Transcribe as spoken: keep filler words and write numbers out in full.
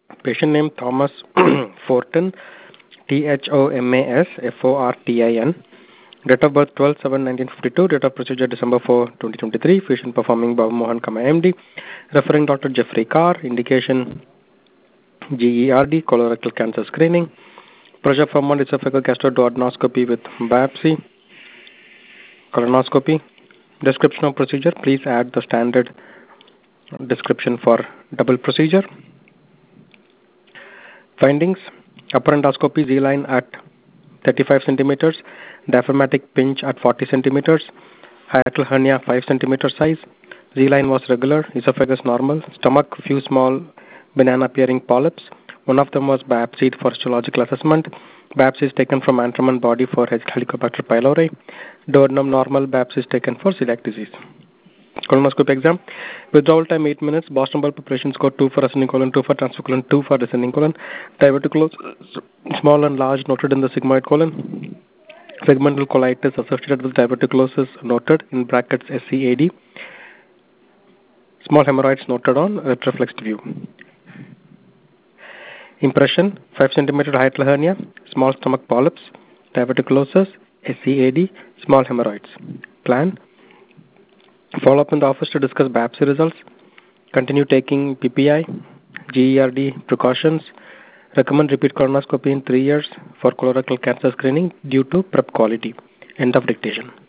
Patient name Thomas Fortin, T H O M A S F O R T I N. Date of birth twelve seven nineteen fifty-two. Date of procedure December fourth twenty twenty-three. Patient performing Babu Mohan, M D. Referring Doctor Jeffrey Carr. Indication G E R D, colorectal cancer screening. Pressure from esophageal gastroduodenoscopy with biopsy. Colonoscopy. Description of procedure. Please add the standard description for double procedure. Findings. Upper endoscopy Z-line at thirty-five centimeters. Diaphragmatic pinch at forty centimeters. Hiatal hernia five centimeter size. Z-line was regular. Esophagus normal. Stomach few small banana-appearing polyps. One of them was biopsied for histological assessment. Biopsy is taken from abdomen body for Helicobacter pylori. Duodenum normal. Biopsy is taken for celiac disease. Colonoscopy exam. Withdrawal time eight minutes. Boston Ball preparation score two for ascending colon, two for transfer colon, two for descending colon. Diverticulosis small and large noted in the sigmoid colon. Segmental colitis associated with diverticulosis noted in brackets S C A D. Small hemorrhoids noted on retroflexed view. Impression, five centimeter hiatal hernia, small stomach polyps, diverticulosis, S C A D, small hemorrhoids. Plan, follow up in the office to discuss biopsy results. Continue taking P P I, G E R D precautions. Recommend repeat colonoscopy in three years for colorectal cancer screening due to prep quality. End of dictation.